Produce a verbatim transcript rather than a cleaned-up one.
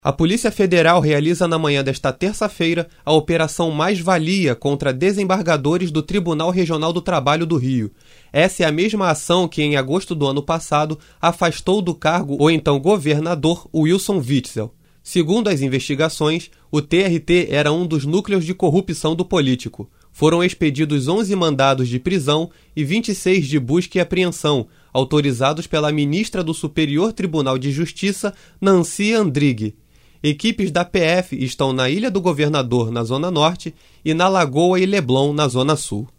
A Polícia Federal realiza na manhã desta terça-feira a Operação Mais-Valia contra desembargadores do Tribunal Regional do Trabalho do Rio. Essa é a mesma ação que, em agosto do ano passado, afastou do cargo o então governador Wilson Witzel. Segundo as investigações, o T R T era um dos núcleos de corrupção do político. Foram expedidos onze mandados de prisão e vinte e seis de busca e apreensão, autorizados pela ministra do Superior Tribunal de Justiça, Nancy Andrighi. Equipes da P F estão na Ilha do Governador, na Zona Norte, e na Lagoa e Leblon, na Zona Sul.